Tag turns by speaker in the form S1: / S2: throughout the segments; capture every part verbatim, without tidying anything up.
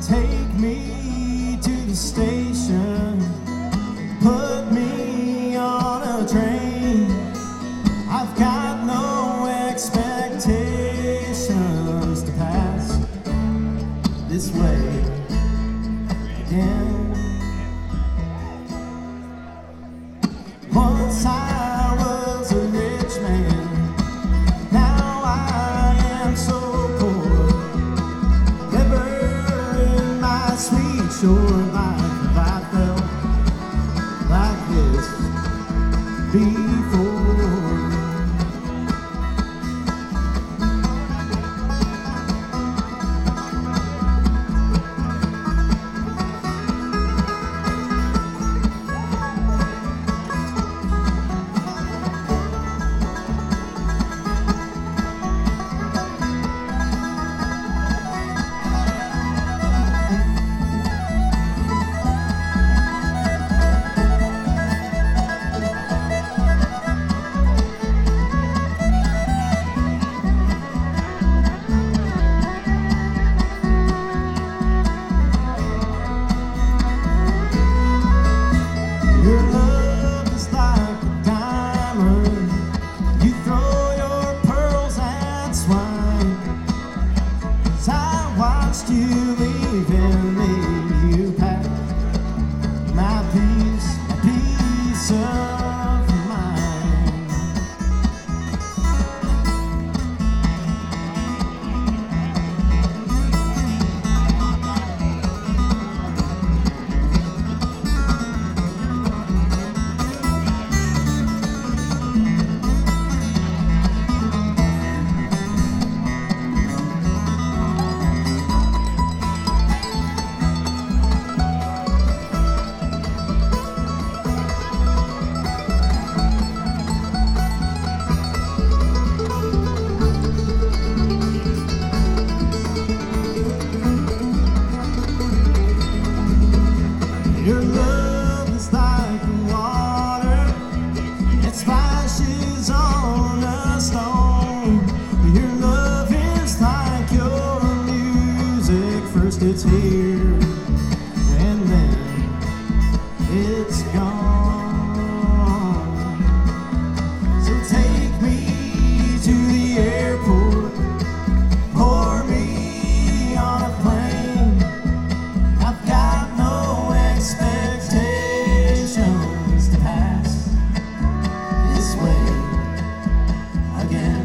S1: Take me to the station, put me on a train. I've got no expectations to pass this way again. Once I was a rich man, now I am so poor. Never in my sweet shore life have I felt like this before. Your love is like a diamond. You throw your pearls and swine. As I watched you leaving me, you packed my peace, my peace of mind. Your love is like water, it splashes on a stone. Your love is like your music. First it's here, and then it's gone. So take me to the airport, pour me on a plane. I've got no expectations to pass this way again.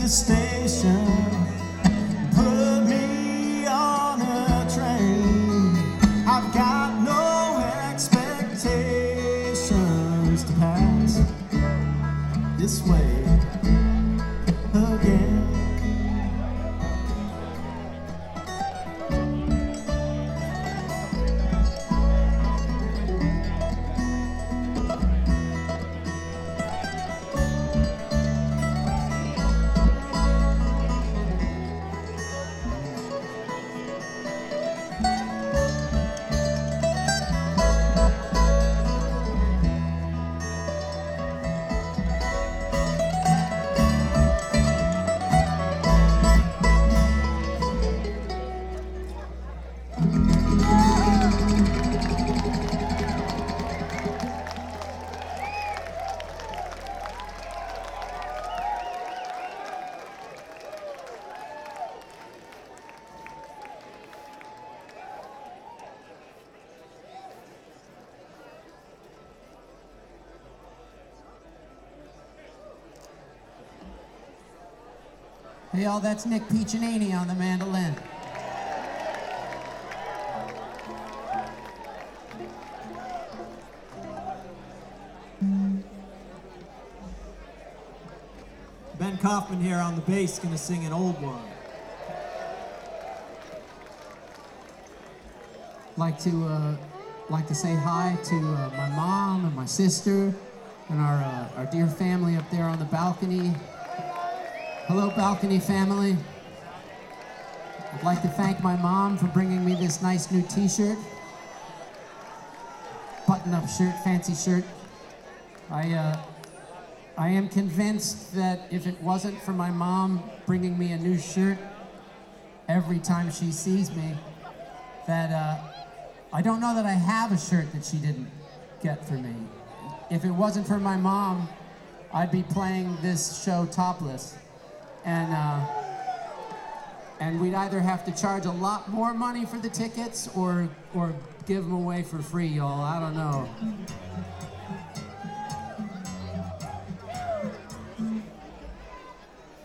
S1: the station, put me on a train. I've got no expectations to pass this way again.
S2: Hey y'all, that's Nick Piccinini on the mandolin.
S3: Ben Kaufman here on the bass, gonna sing an old one.
S2: Like to uh, like to say hi to uh, my mom and my sister and our uh, our dear family up there on the balcony. Hello, balcony family. I'd like to thank my mom for bringing me this nice new t-shirt. Button-up shirt, fancy shirt. I, uh, I am convinced that if it wasn't for my mom bringing me a new shirt every time she sees me, that uh, I don't know that I have a shirt that she didn't get for me. If it wasn't for my mom, I'd be playing this show topless. And, uh, and we'd either have to charge a lot more money for the tickets or, or give them away for free, y'all. I don't know.